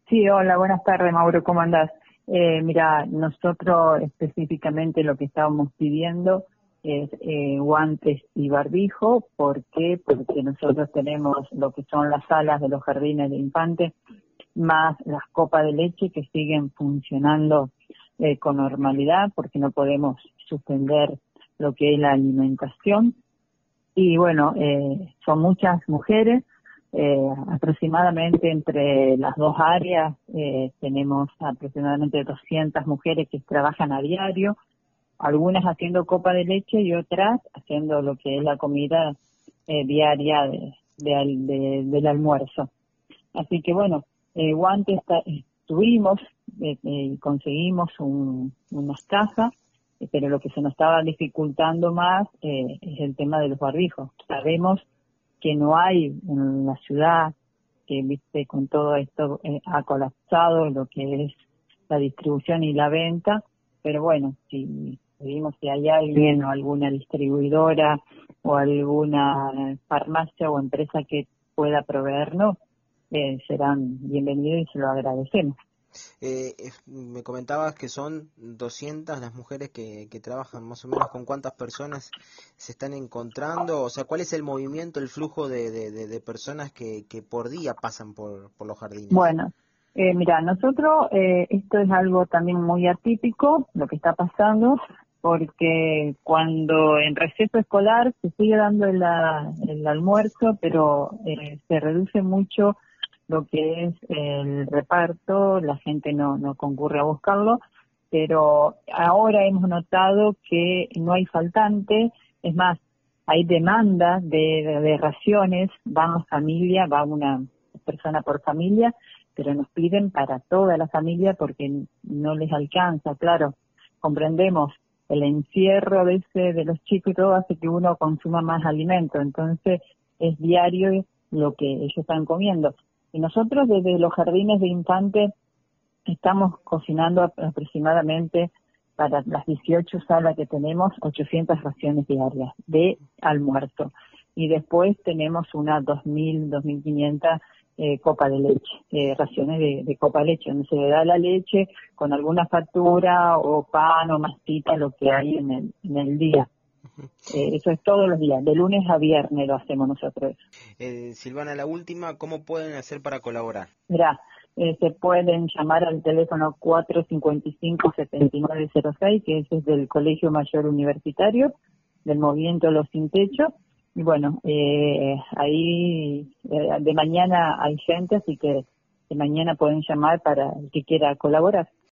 Sí, hola, buenas tardes, Mauro, ¿cómo andás? Mira, nosotros específicamente lo que estábamos pidiendo es guantes y barbijo. ¿Por qué? Porque nosotros tenemos lo que son las salas de los jardines de infantes, más las copas de leche que siguen funcionando con normalidad, porque no podemos suspender lo que es la alimentación. Y bueno, son muchas mujeres, aproximadamente entre las dos áreas tenemos aproximadamente 200 mujeres que trabajan a diario, algunas haciendo copa de leche y otras haciendo lo que es la comida diaria del almuerzo. Así que bueno, guantes tuvimos, conseguimos unas cajas, pero lo que se nos estaba dificultando más es el tema de los barbijos. Sabemos que no hay en la ciudad, que viste con todo esto ha colapsado lo que es la distribución y la venta, pero bueno, si vimos que hay alguien o alguna distribuidora o alguna farmacia o empresa que pueda proveernos, serán bienvenidos y se lo agradecemos. Me comentabas que son 200 las mujeres que trabajan, más o menos. ¿Con cuántas personas se están encontrando? O sea, ¿cuál es el movimiento, el flujo de personas que por día pasan por los jardines? Bueno, mira, nosotros, esto es algo también muy atípico, lo que está pasando, porque cuando en receso escolar se sigue dando el almuerzo, pero se reduce mucho lo que es el reparto, la gente no concurre a buscarlo, pero ahora hemos notado que no hay faltante, es más, hay demanda de raciones, vamos familia, va una persona por familia, pero nos piden para toda la familia porque no les alcanza, claro, comprendemos el encierro de los chicos y todo hace que uno consuma más alimento, entonces es diario lo que ellos están comiendo. Y nosotros desde los jardines de infantes estamos cocinando aproximadamente para las 18 salas que tenemos 800 raciones diarias de almuerzo. Y después tenemos unas 2.000, 2.500 copa de leche, raciones de copa de leche, donde se le da la leche con alguna factura o pan o mastita, lo que hay en el día. Eso es todos los días, de lunes a viernes lo hacemos nosotros. Silvana, la última, ¿cómo pueden hacer para colaborar? Mirá, se pueden llamar al teléfono 455-7906, que ese es del Colegio Mayor Universitario, del Movimiento Los Sin Techo. Y bueno, ahí de mañana hay gente, así que de mañana pueden llamar para el que quiera colaborar.